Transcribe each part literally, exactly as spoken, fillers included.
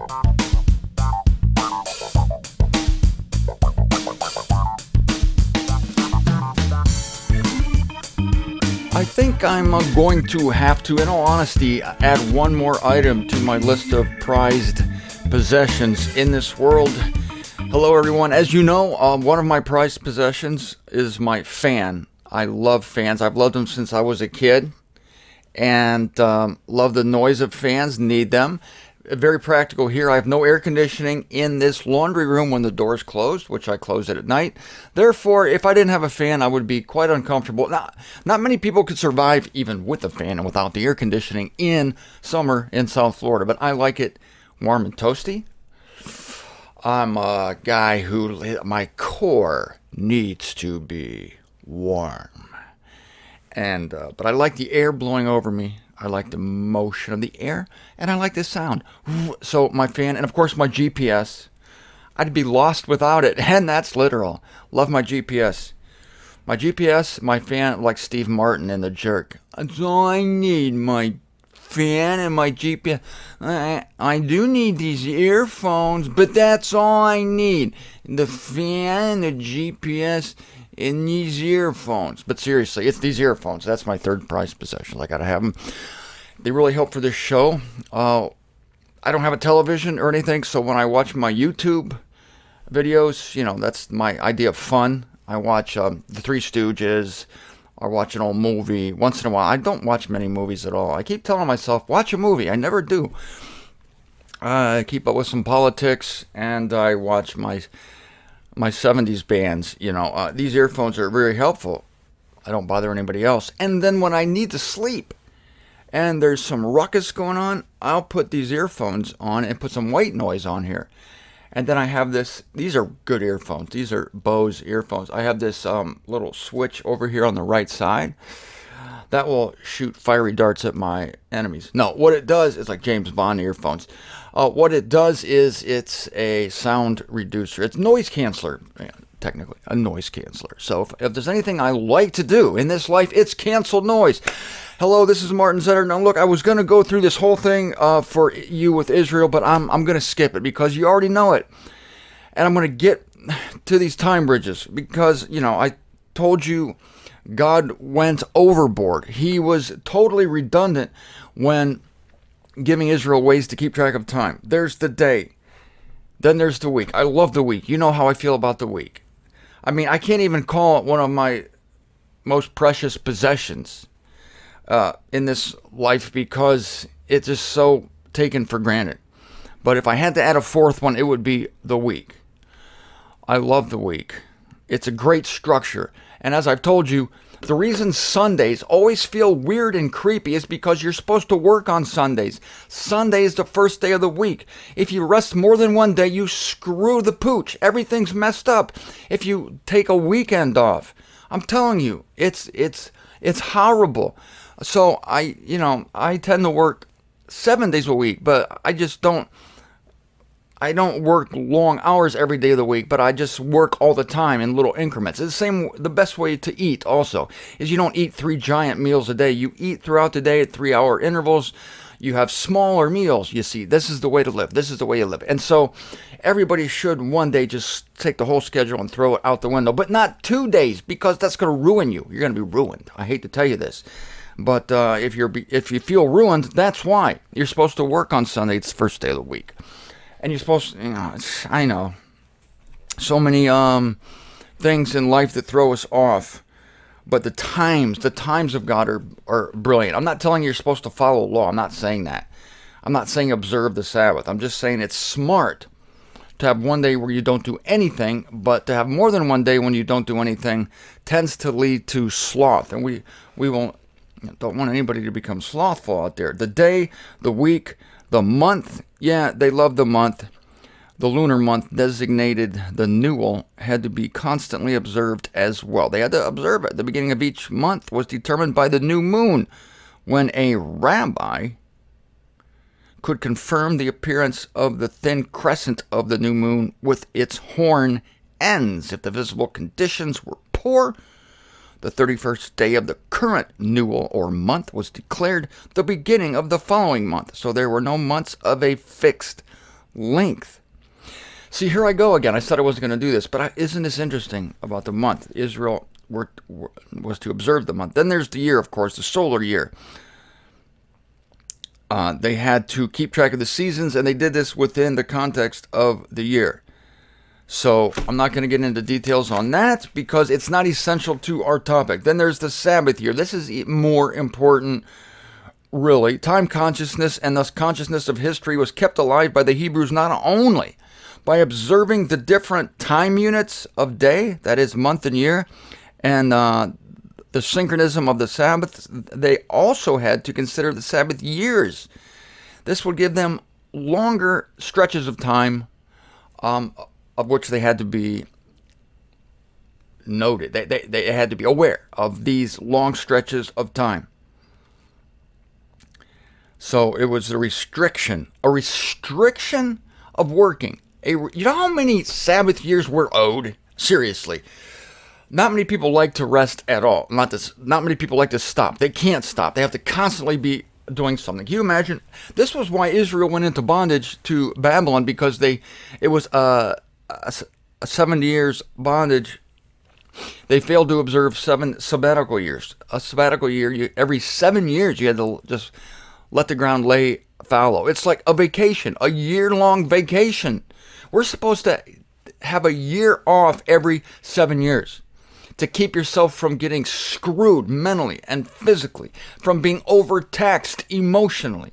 I think I'm uh, going to have to, in all honesty, add one more item to my list of prized possessions in this world. Hello, everyone. As you know, um, one of my prized possessions is my fan. I love fans. I've loved them since I was a kid, and um, love the noise of fans, need them. Very practical here. I have no air conditioning in this laundry room when the door's closed, which I close it at night. Therefore, if I didn't have a fan, I would be quite uncomfortable. Not, not many people could survive even with a fan and without the air conditioning in summer in South Florida, but I like it warm and toasty. I'm a guy who, my core needs to be warm. And uh, but I like the air blowing over me. I like the motion of the air, and I like the sound. So my fan, and of course my G P S. I'd be lost without it, and that's literal. Love my G P S. My G P S, my fan, like Steve Martin in The Jerk. That's all I need, my fan and my G P S. I, I do need these earphones, but that's all I need. The fan and the G P S in these earphones. But seriously, it's these earphones. That's my third prized possession. I gotta have them. They really help for this show. Uh, I don't have a television or anything, so when I watch my YouTube videos, you know, that's my idea of fun. I watch um, The Three Stooges. I watch an old movie once in a while. I don't watch many movies at all. I keep telling myself, watch a movie. I never do. Uh, I keep up with some politics, and I watch my my seventies bands. You know, uh, these earphones are very helpful. I don't bother anybody else. And then when I need to sleep and there's some ruckus going on, I'll put these earphones on and put some white noise on here. And then I have this, these are good earphones. These are Bose earphones. I have this um, little switch over here on the right side that will shoot fiery darts at my enemies. No, what it does is like James Bond earphones. Uh, what it does is it's a sound reducer. It's noise canceller, technically, a noise canceller. So if, if there's anything I like to do in this life, it's cancel noise. Hello, this is Martin Zetter. Now look, I was going to go through this whole thing uh, for you with Israel, but I'm I'm going to skip it because you already know it. And I'm going to get to these time bridges because, you know, I told you God went overboard. He was totally redundant when giving Israel ways to keep track of time. There's the day. Then there's the week. I love the week. You know how I feel about the week. I mean, I can't even call it one of my most precious possessions uh, in this life because it's just so taken for granted. But if I had to add a fourth one, it would be the week. I love the week. It's a great structure. And as I've told you, the reason Sundays always feel weird and creepy is because you're supposed to work on Sundays. Sunday is the first day of the week. If you rest more than one day, you screw the pooch. Everything's messed up. If you take a weekend off, I'm telling you, it's it's it's horrible. So I, you know, I tend to work seven days a week, but I just don't. I don't work long hours every day of the week, but I just work all the time in little increments. It's the same, the best way to eat also is you don't eat three giant meals a day. You eat throughout the day at three hour intervals. You have smaller meals. You see, this is the way to live. This is the way you live. And so everybody should one day just take the whole schedule and throw it out the window, but not two days because that's going to ruin you. You're going to be ruined. I hate to tell you this. But uh, if you're if you feel ruined, that's why. You're supposed to work on Sunday. It's the first day of the week. And you're supposed to, you know, it's, I know, so many um, things in life that throw us off. But the times, the times of God are, are brilliant. I'm not telling you you're supposed to follow law. I'm not saying that. I'm not saying observe the Sabbath. I'm just saying it's smart to have one day where you don't do anything, but to have more than one day when you don't do anything tends to lead to sloth. And we, we won't, don't want anybody to become slothful out there. The day, the week, the month, yeah, they love the month. The lunar month designated the Newell had to be constantly observed as well. They had to observe it. The beginning of each month was determined by the new moon, when a rabbi could confirm the appearance of the thin crescent of the new moon with its horn ends. If the visible conditions were poor, the thirty-first day of the current Newell or month was declared the beginning of the following month. So there were no months of a fixed length. See, here I go again. I said I wasn't going to do this, but I, isn't this interesting about the month? Israel were, were, was to observe the month. Then there's the year, of course, the solar year. Uh, they had to keep track of the seasons, and they did this within the context of the year. So I'm not going to get into details on that because it's not essential to our topic. Then there's the Sabbath year. This is more important, really. Time consciousness and thus consciousness of history was kept alive by the Hebrews not only by observing the different time units of day, that is month and year, and uh, the synchronism of the Sabbath, they also had to consider the Sabbath years. This would give them longer stretches of time, um, of which they had to be noted. They, they, they had to be aware of these long stretches of time. So it was a restriction, a restriction of working. A, you know how many Sabbath years we're owed? Seriously. Not many people like to rest at all. Not this, not many people like to stop. They can't stop. They have to constantly be doing something. Can you imagine? This was why Israel went into bondage to Babylon, because they, it was a, a, a seven years bondage. They failed to observe seven sabbatical years. A sabbatical year, you, every seven years you had to just let the ground lay fallow. It's like a vacation, a year-long vacation. We're supposed to have a year off every seven years to keep yourself from getting screwed mentally and physically, from being overtaxed emotionally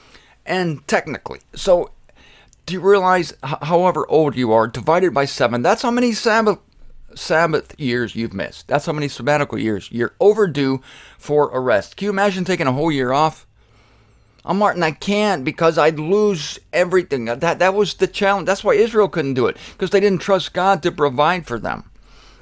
and technically. So do you realize, however old you are, divided by seven, that's how many Sabbath, Sabbath years you've missed. That's how many sabbatical years you're overdue for a rest. Can you imagine taking a whole year off? I'm Martin, I can't because I'd lose everything. That that was the challenge. That's why Israel couldn't do it, because they didn't trust God to provide for them.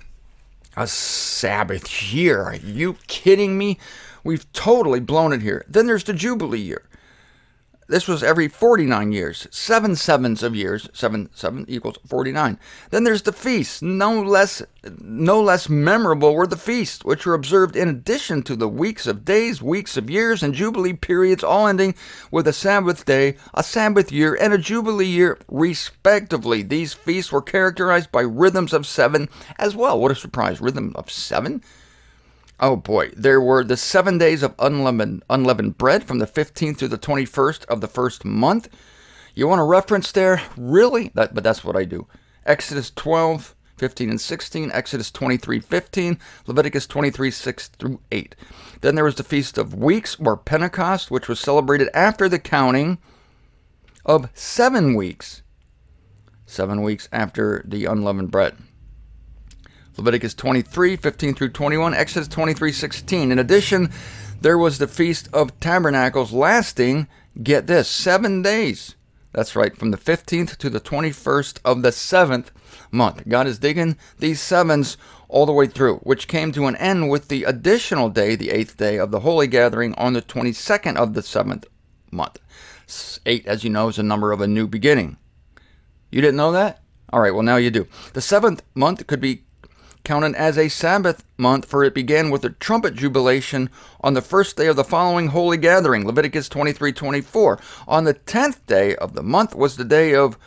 A Sabbath year? Are you kidding me? We've totally blown it here. Then there's the Jubilee year. This was every forty-nine years. Seven sevens of years. Seven, seven equals forty-nine. Then there's the feasts. No less, no less memorable were the feasts, which were observed in addition to the weeks of days, weeks of years, and Jubilee periods, all ending with a Sabbath day, a Sabbath year, and a Jubilee year, respectively. These feasts were characterized by rhythms of seven as well. What a surprise. Rhythm of seven? Oh boy, there were the seven days of unleavened, unleavened bread from the fifteenth to the twenty-first of the first month. You want a reference there? Really? That, but that's what I do. Exodus twelve, fifteen and sixteen, Exodus twenty-three, fifteen, Leviticus twenty-three, six through eight. Then there was the Feast of Weeks, or Pentecost, which was celebrated after the counting of seven weeks. Seven weeks after the unleavened bread. Leviticus twenty-three, fifteen through twenty-one, Exodus twenty-three, sixteen. In addition, there was the Feast of Tabernacles lasting, get this, seven days. That's right, from the fifteenth to the twenty-first of the seventh month. God is digging these sevens all the way through, which came to an end with the additional day, the eighth day of the Holy Gathering on the twenty-second of the seventh month. Eight, as you know, is a number of a new beginning. You didn't know that? All right, well, now you do. The seventh month could be counted as a Sabbath month, for it began with the trumpet jubilation on the first day of the following holy gathering, Leviticus twenty-three, twenty-four. On the tenth day of the month was the day of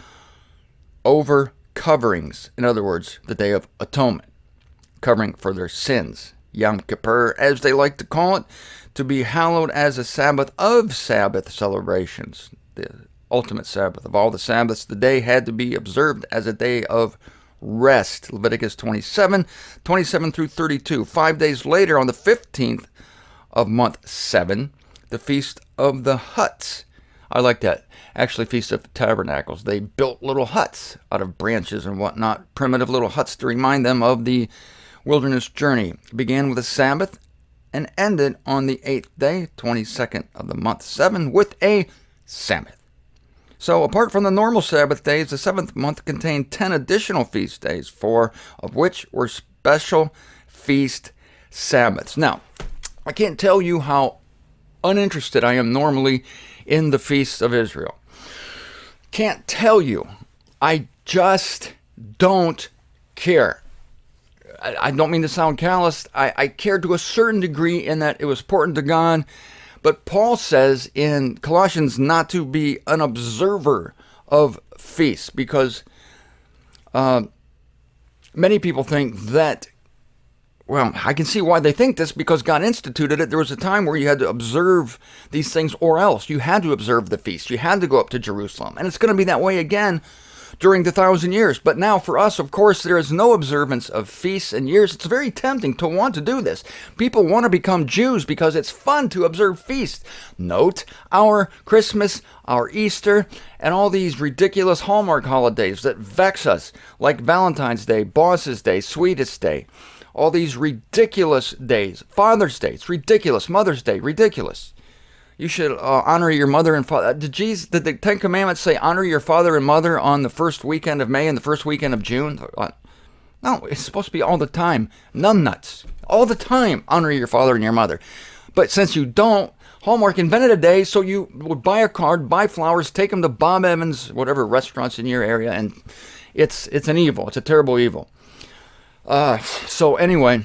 over coverings. In other words, the day of atonement, covering for their sins. Yom Kippur, as they like to call it, to be hallowed as a Sabbath of Sabbath celebrations. The ultimate Sabbath of all the Sabbaths, the day had to be observed as a day of rest. Leviticus twenty-seven, twenty-seven through thirty-two. Five days later, on the fifteenth of month seven, the Feast of the Huts. I like that. Actually, Feast of Tabernacles. They built little huts out of branches and whatnot, primitive little huts to remind them of the wilderness journey. It began with a Sabbath and ended on the eighth day, twenty-second of the month seven, with a Sabbath. So, apart from the normal Sabbath days, the seventh month contained ten additional feast days, four of which were special feast Sabbaths. Now, I can't tell you how uninterested I am normally in the feasts of Israel. Can't tell you. I just don't care. I, I don't mean to sound callous. I, I care to a certain degree in that it was important to God. But Paul says in Colossians not to be an observer of feasts, because uh, many people think that, well, I can see why they think this, because God instituted it. There was a time where you had to observe these things, or else you had to observe the feast. You had to go up to Jerusalem. And it's going to be that way again during the thousand years. But now for us, of course, there is no observance of feasts and years. It's very tempting to want to do this. People want to become Jews because it's fun to observe feasts. Note our Christmas, our Easter, and all these ridiculous Hallmark holidays that vex us, like Valentine's Day, Boss's Day, Sweetest Day. All these ridiculous days. Father's Day, it's ridiculous. Mother's Day, ridiculous. You should uh, honor your mother and father. Did, Jesus, did the Ten Commandments say honor your father and mother on the first weekend of May and the first weekend of June? No, it's supposed to be all the time. Numbnuts. All the time, honor your father and your mother. But since you don't, Hallmark invented a day, so you would buy a card, buy flowers, take them to Bob Evans, whatever restaurants in your area, and it's it's an evil. It's a terrible evil. Uh, so anyway,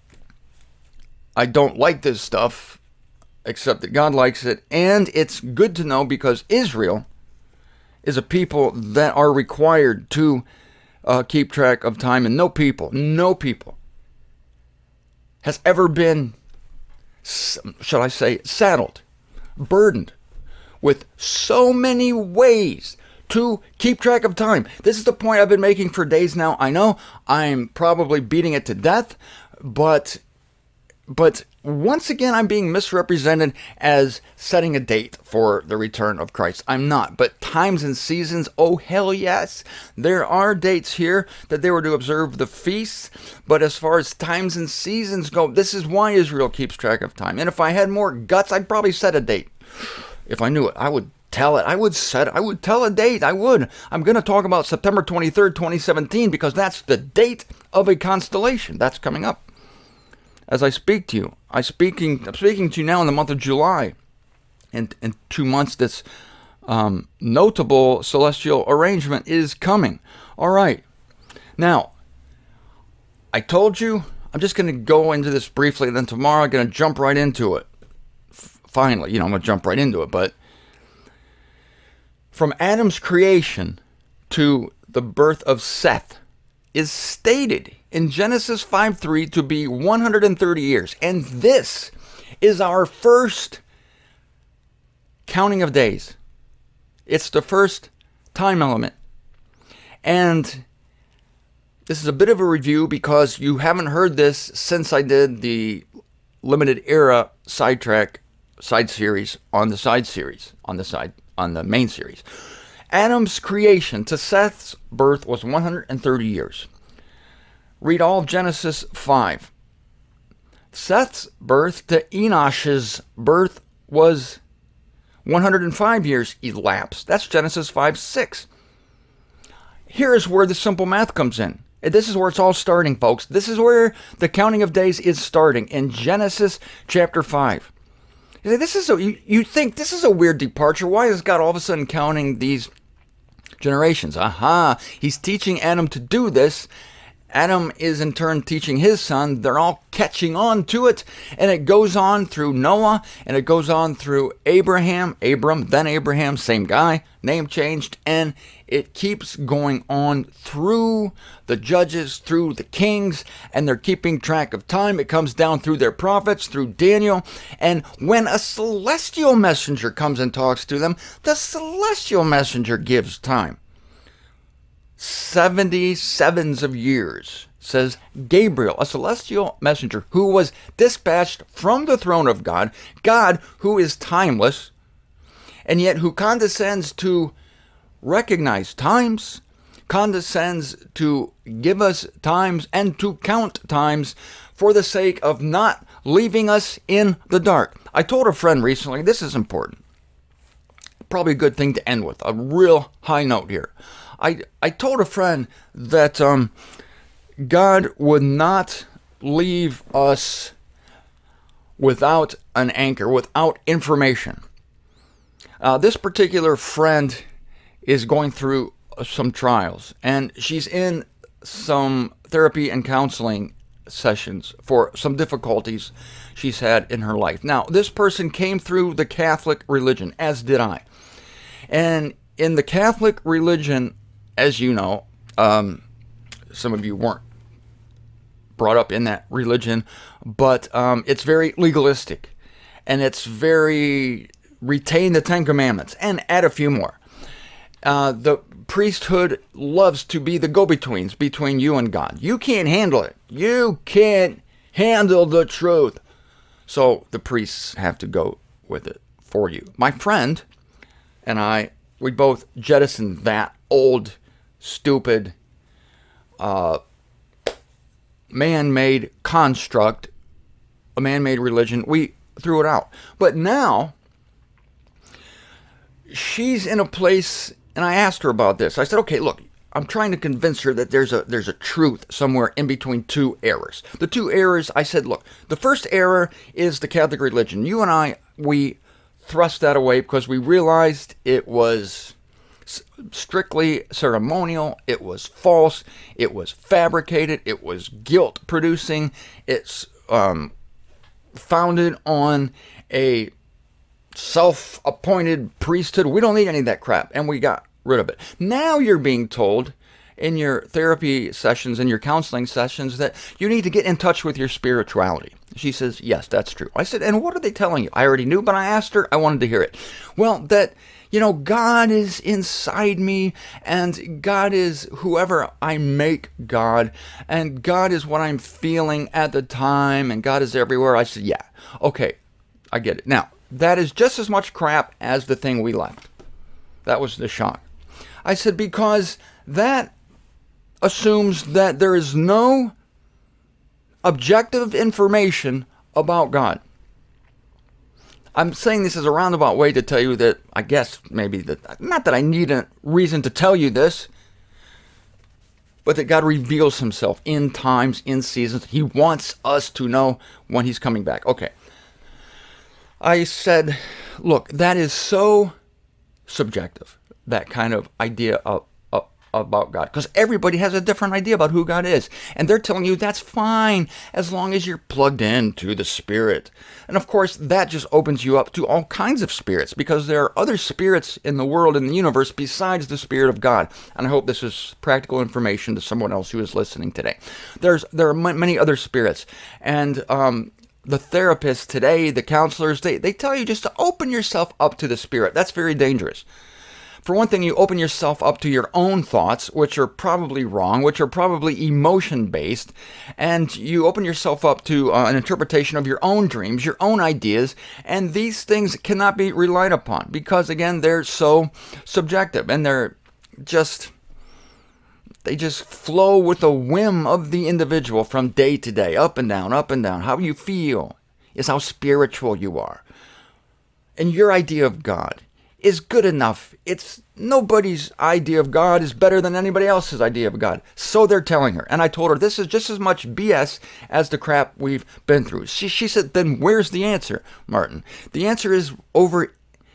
I don't like this stuff, except that God likes it, and it's good to know because Israel is a people that are required to uh, keep track of time, and no people, no people has ever been, shall I say, saddled, burdened with so many ways to keep track of time. This is the point I've been making for days now. I know I'm probably beating it to death, but but once again, I'm being misrepresented as setting a date for the return of Christ. I'm not. But times and seasons, oh hell yes. There are dates here that they were to observe the feasts. But as far as times and seasons go, this is why Israel keeps track of time. And if I had more guts, I'd probably set a date. If I knew it, I would tell it. I would set I would tell a date. I would. I'm going to talk about September twenty-third, twenty seventeen, because that's the date of a constellation. That's coming up. As I speak to you, I speaking, I'm speaking to you now in the month of July. And in two months, this um, notable celestial arrangement is coming. All right. Now, I told you, I'm just going to go into this briefly, and then tomorrow I'm going to jump right into it. F- finally, you know, I'm going to jump right into it. But from Adam's creation to the birth of Seth is stated in Genesis five three to be one hundred thirty years. And this is our first counting of days. It's the first time element. And this is a bit of a review because you haven't heard this since I did the limited era sidetrack side series on the side series, on the side, on the main series. Adam's creation to Seth's birth was one hundred thirty years. Read all of Genesis five. Seth's birth to Enosh's birth was one hundred five years elapsed. That's Genesis five six. Here is where the simple math comes in. This is where it's all starting, folks. This is where the counting of days is starting, in Genesis chapter five. You say, this is a, you, you think this is a weird departure. Why is God all of a sudden counting these generations? Aha, he's teaching Adam to do this. Adam is in turn teaching his son. They're all catching on to it. And it goes on through Noah, and it goes on through Abraham, Abram, then Abraham, same guy, name changed. And it keeps going on through the judges, through the kings, and they're keeping track of time. It comes down through their prophets, through Daniel. And when a celestial messenger comes and talks to them, the celestial messenger gives time. seventy sevens of years, says Gabriel, a celestial messenger who was dispatched from the throne of God, God who is timeless, and yet who condescends to recognize times, condescends to give us times and to count times for the sake of not leaving us in the dark. I told a friend recently, this is important, probably a good thing to end with, a real high note here. I, I told a friend that um, God would not leave us without an anchor, without information. Uh, this particular friend is going through some trials, and she's in some therapy and counseling sessions for some difficulties she's had in her life. Now, this person came through the Catholic religion, as did I. And in the Catholic religion, as you know, um, some of you weren't brought up in that religion, but um, it's very legalistic, and it's very retain the Ten Commandments and add a few more. Uh, the priesthood loves to be the go-betweens between you and God. You can't handle it. You can't handle the truth. So the priests have to go with it for you. My friend and I, we both jettisoned that old, stupid, uh, man-made construct, a man-made religion. We threw it out. But now, she's in a place, and I asked her about this. I said, okay, look, I'm trying to convince her that there's a there's a truth somewhere in between two errors. The two errors, I said, look, the first error is the Catholic religion. You and I, we thrust that away because we realized it was strictly ceremonial, it was false, it was fabricated, it was guilt-producing, it's um, founded on a self-appointed priesthood. We don't need any of that crap, and we got rid of it. Now you're being told in your therapy sessions and your counseling sessions that you need to get in touch with your spirituality. She says, yes, that's true. I said, and what are they telling you? I already knew, but I asked her. I wanted to hear it. Well, that, you know, God is inside me, and God is whoever I make God, and God is what I'm feeling at the time, and God is everywhere. I said, yeah, okay, I get it. Now, that is just as much crap as the thing we left. That was the shock. I said, because that assumes that there is no objective information about God. I'm saying this as a roundabout way to tell you that, I guess, maybe that, not that I need a reason to tell you this, but that God reveals himself in times, in seasons. He wants us to know when he's coming back. Okay. I said, look, that is so subjective, that kind of idea of, of about God, because everybody has a different idea about who God is, and they're telling you that's fine as long as you're plugged into the Spirit. And of course, that just opens you up to all kinds of spirits, because there are other spirits in the world, in the universe, besides the Spirit of God. And I hope this is practical information to someone else who is listening today. There's there are many other spirits, and um, the therapists today, the counselors, they, they tell you just to open yourself up to the Spirit. That's very dangerous. For one thing, you open yourself up to your own thoughts, which are probably wrong, which are probably emotion-based, and you open yourself up to uh, an interpretation of your own dreams, your own ideas, and these things cannot be relied upon because, again, they're so subjective, and they're just, they just flow with the whim of the individual from day to day, up and down, up and down. How you feel is how spiritual you are. And your idea of God is good enough. It's nobody's idea of God is better than anybody else's idea of God. So they're telling her. And I told her this is just as much B S as the crap we've been through. She, she said, then where's the answer, Martin? The answer is over,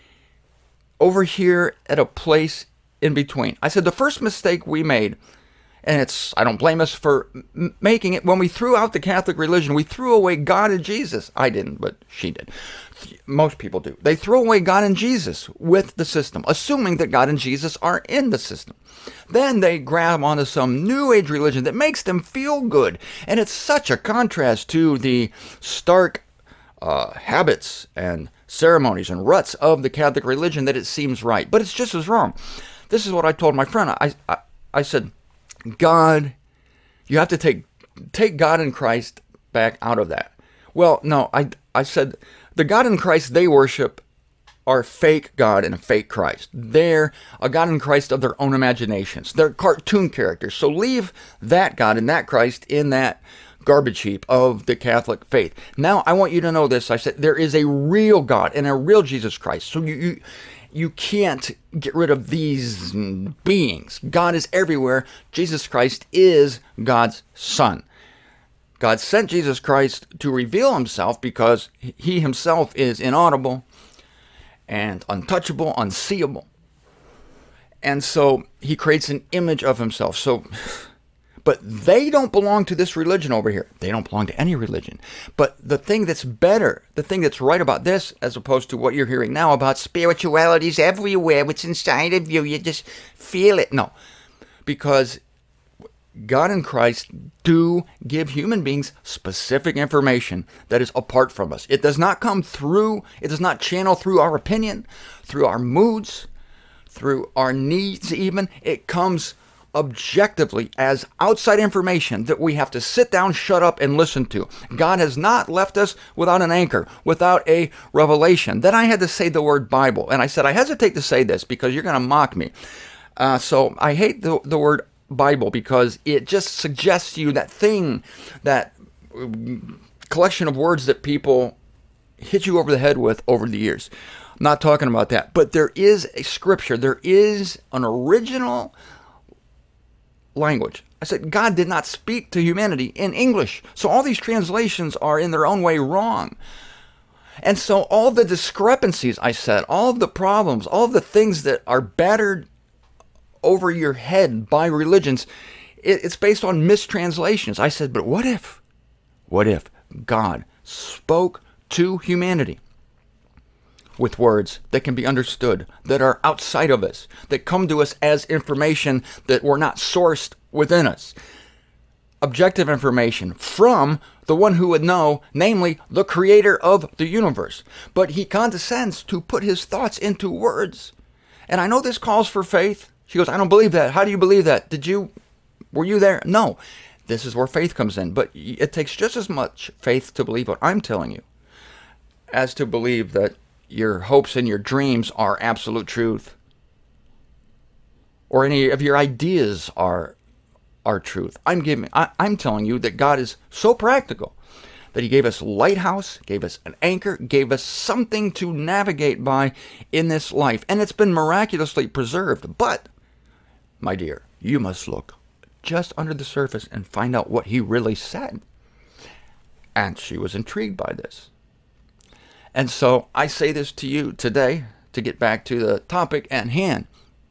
over here at a place in between. I said the first mistake we made, and it's, I don't blame us for m- making it, when we threw out the Catholic religion, we threw away God and Jesus. I didn't, but she did. Most people do. They throw away God and Jesus with the system, assuming that God and Jesus are in the system. Then they grab onto some New Age religion that makes them feel good. And it's such a contrast to the stark uh, habits and ceremonies and ruts of the Catholic religion that it seems right. But it's just as wrong. This is what I told my friend. I, I, I said, God, you have to take take God and Christ back out of that. Well, no, I, I said, the God and Christ they worship are fake God and a fake Christ. They're a God and Christ of their own imaginations. They're cartoon characters. So leave that God and that Christ in that garbage heap of the Catholic faith. Now, I want you to know this. I said, there is a real God and a real Jesus Christ. So you... you You can't get rid of these beings. God is everywhere. Jesus Christ is God's Son. God sent Jesus Christ to reveal himself because he himself is inaudible and untouchable, unseeable. And so he creates an image of himself. So, But they don't belong to this religion over here. They don't belong to any religion. But the thing that's better, the thing that's right about this, as opposed to what you're hearing now about spirituality's everywhere, what's inside of you, you just feel it. No, because God and Christ do give human beings specific information that is apart from us. It does not come through, it does not channel through our opinion, through our moods, through our needs even. It comes objectively as outside information that we have to sit down, shut up, and listen to. God has not left us without an anchor, without a revelation. Then I had to say the word Bible, and I said, I hesitate to say this because you're going to mock me. Uh, so I hate the, the word Bible because it just suggests to you that thing, that collection of words that people hit you over the head with over the years. I'm not talking about that. But there is a scripture. There is an original language. I said God did not speak to humanity in English. So all these translations are in their own way wrong. And so all the discrepancies, I said, all of the problems, all of the things that are battered over your head by religions, it's based on mistranslations. I said, but what if, what if God spoke to humanity with words that can be understood, that are outside of us, that come to us as information that were not sourced within us? Objective information from the one who would know, namely the creator of the universe. But he condescends to put his thoughts into words. And I know this calls for faith. She goes, I don't believe that. How do you believe that? Did you, were you there? No. This is where faith comes in. But it takes just as much faith to believe what I'm telling you as to believe that your hopes and your dreams are absolute truth, or any of your ideas are are truth. I'm giving, I, I'm telling you that God is so practical that he gave us lighthouse, gave us an anchor, gave us something to navigate by in this life. And it's been miraculously preserved. But, my dear, you must look just under the surface and find out what he really said. And she was intrigued by this. And so I say this to you today, to get back to the topic at hand,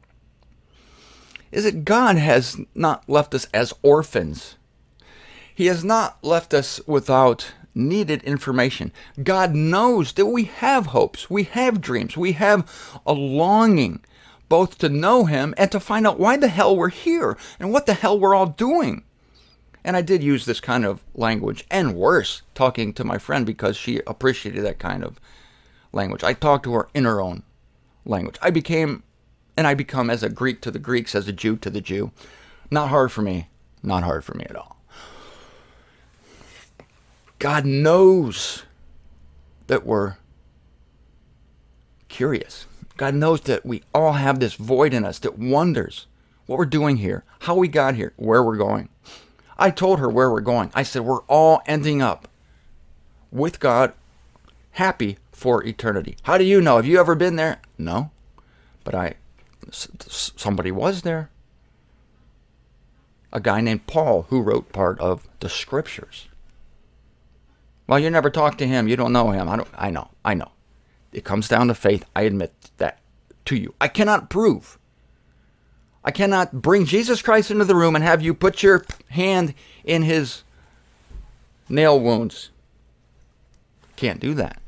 is that God has not left us as orphans. He has not left us without needed information. God knows that we have hopes, we have dreams, we have a longing both to know him and to find out why the hell we're here and what the hell we're all doing. And I did use this kind of language, and worse, talking to my friend, because she appreciated that kind of language. I talked to her in her own language. I became, and I become as a Greek to the Greeks, as a Jew to the Jew. Not hard for me. Not hard for me at all. God knows that we're curious. God knows that we all have this void in us that wonders what we're doing here, how we got here, where we're going. I told her where we're going. I said, we're all ending up with God, happy for eternity. How do you know? Have you ever been there? No. But I, somebody was there. A guy named Paul, who wrote part of the scriptures. Well, you never talked to him. You don't know him. I don't. I know. I know. It comes down to faith. I admit that to you. I cannot prove. I cannot bring Jesus Christ into the room and have you put your hand in his nail wounds. Can't do that.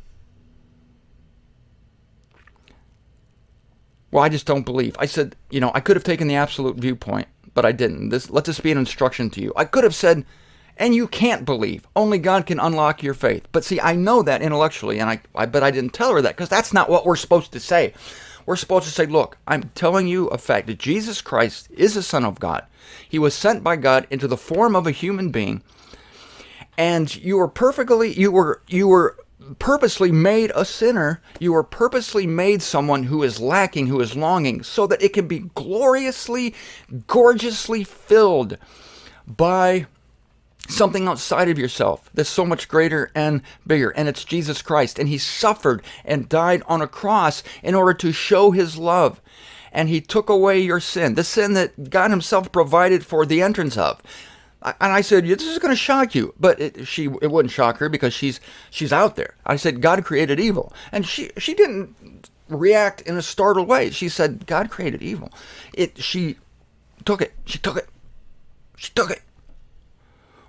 Well, I just don't believe. I said, you know, I could have taken the absolute viewpoint, but I didn't. This, let this be an instruction to you. I could have said, and you can't believe. Only God can unlock your faith. But see, I know that intellectually, and I, I bet I didn't tell her that, because that's not what we're supposed to say. We're supposed to say, look, I'm telling you a fact that Jesus Christ is the Son of God. He was sent by God into the form of a human being, and you were perfectly, you were, you were purposely made a sinner. You were purposely made someone who is lacking, who is longing, so that it can be gloriously, gorgeously filled by something outside of yourself that's so much greater and bigger, and it's Jesus Christ. And he suffered and died on a cross in order to show his love, and he took away your sin, the sin that God himself provided for the entrance of. And I said, this is going to shock you, but it, she it wouldn't shock her, because she's she's out there. I said, God created evil, and she she didn't react in a startled way. She said, God created evil. It she took it. She took it. She took it.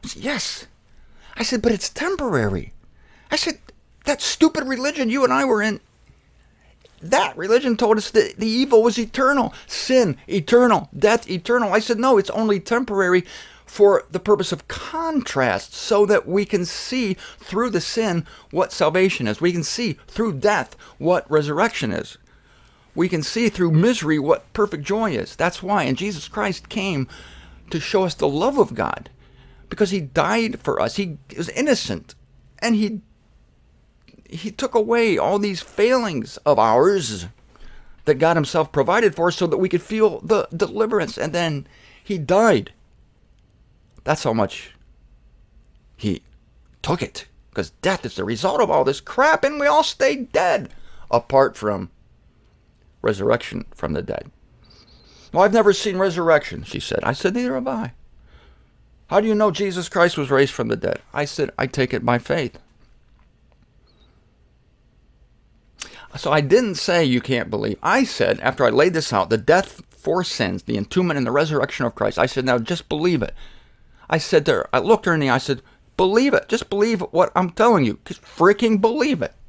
Yes. I said, but it's temporary. I said, that stupid religion you and I were in, that religion told us that the evil was eternal. Sin, eternal. Death, eternal. I said, no, it's only temporary for the purpose of contrast, so that we can see through the sin what salvation is. We can see through death what resurrection is. We can see through misery what perfect joy is. That's why. And Jesus Christ came to show us the love of God, because he died for us. He was innocent, and he he took away all these failings of ours that God himself provided for us so that we could feel the deliverance. And then he died. That's how much he took it, because death is the result of all this crap, and we all stay dead apart from resurrection from the dead. Well, I've never seen resurrection, she said. I said, neither have I. How do you know Jesus Christ was raised from the dead? I said, I take it by faith. So I didn't say you can't believe. I said, after I laid this out, the death for sins, the entombment and the resurrection of Christ, I said, now just believe it. I said to her, I looked her in the eye, I said, believe it. Just believe what I'm telling you. Just freaking believe it.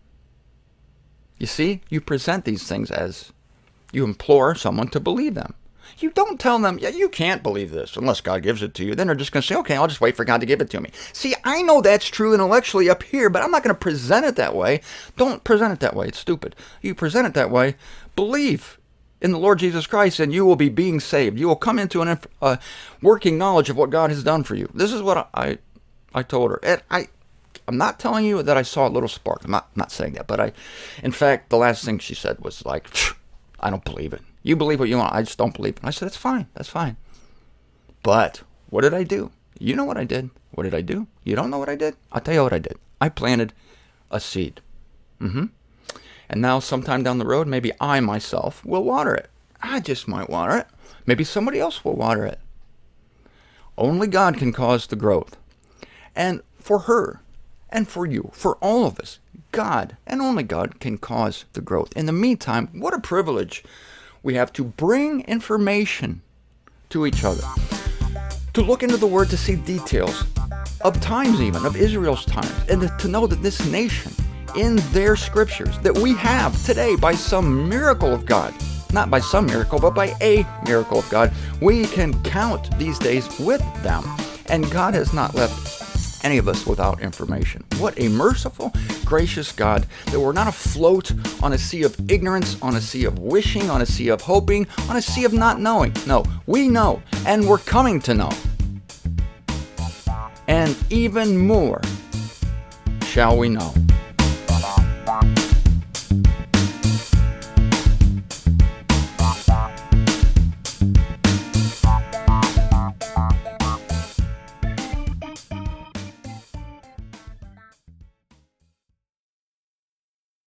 You see, you present these things as, you implore someone to believe them. You don't tell them, yeah, you can't believe this unless God gives it to you. Then they're just going to say, okay, I'll just wait for God to give it to me. See, I know that's true intellectually up here, but I'm not going to present it that way. Don't present it that way. It's stupid. You present it that way. Believe in the Lord Jesus Christ, and you will be being saved. You will come into a uh, working knowledge of what God has done for you. This is what I I told her. And I, I'm not telling you that I saw a little spark. I'm not, not saying that. But I, in fact, the last thing she said was like, I don't believe it. You believe what you want. I just don't believe it. I said, that's fine. That's fine. But what did I do? You know what I did. What did I do? You don't know what I did? I'll tell you what I did. I planted a seed. Mm-hmm. And now sometime down the road, maybe I myself will water it. I just might water it. Maybe somebody else will water it. Only God can cause the growth. And for her, and for you, for all of us, God, and only God, can cause the growth. In the meantime, what a privilege we have to bring information to each other, to look into the Word, to see details of times even, of Israel's times, and to know that this nation, in their scriptures, that we have today by some miracle of God, not by some miracle, but by a miracle of God, we can count these days with them. And God has not left any of us without information. What a merciful, gracious God, that we're not afloat on a sea of ignorance, on a sea of wishing, on a sea of hoping, on a sea of not knowing. No, we know, and we're coming to know. And even more shall we know.